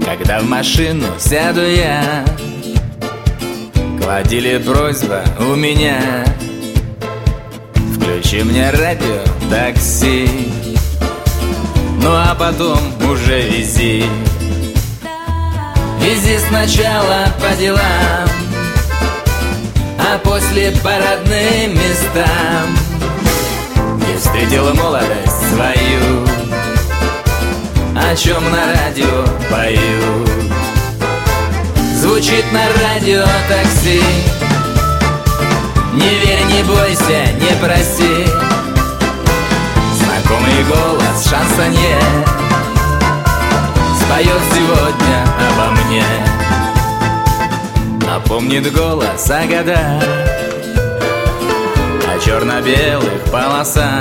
Когда в машину сяду я, кладили просьба у меня: включи мне радио, такси, ну а потом уже вези. Вези сначала по делам, а после по родным местам. Не встретил молодость свою, о чем на радио пою. Звучит на радио такси, не верь, не бойся, не проси. Знакомый голос шансонье споет сегодня обо мне. Напомнит голос о годах, о черно-белых полосах,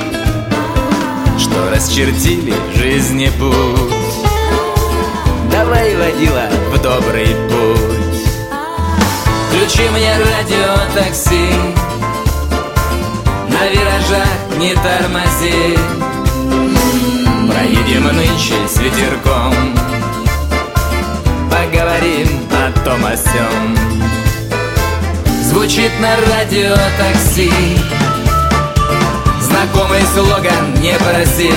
что расчертили жизни путь. Давай, водила, в добрый путь. Включи мне радио такси, на виражах не тормози. Проедем нынче с ветерком, поговорим о том о сём. Звучит на радио такси знакомый слоган «Не проси».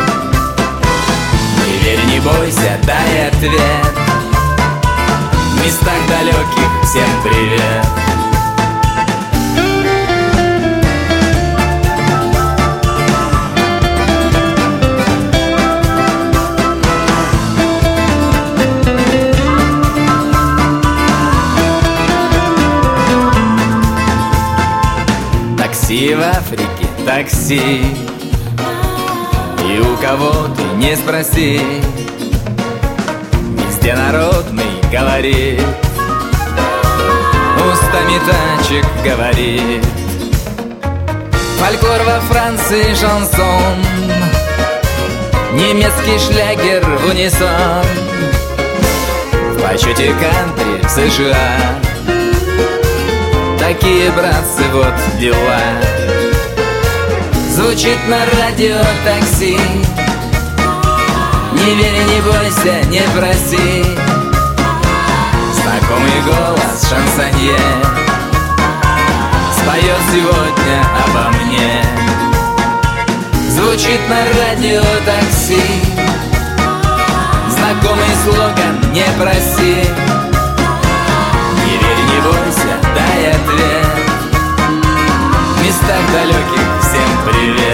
Не верь, не бойся, дай ответ. В местах далеких всем привет. Такси в Африке, такси, и у кого ты не спроси, везде народный говорит, устами тачек говорит. Фольклор во Франции, шансон, немецкий шлягер в унисон. В почете кантри в США такие, братцы, вот дела. Звучит на радио такси, не верь, не бойся, не проси. Знакомый голос шансонье споет сегодня обо мне. Звучит на радио такси знакомый слоган «Не проси». Не верь, не бойся, дай ответ. В местах далеких всем привет.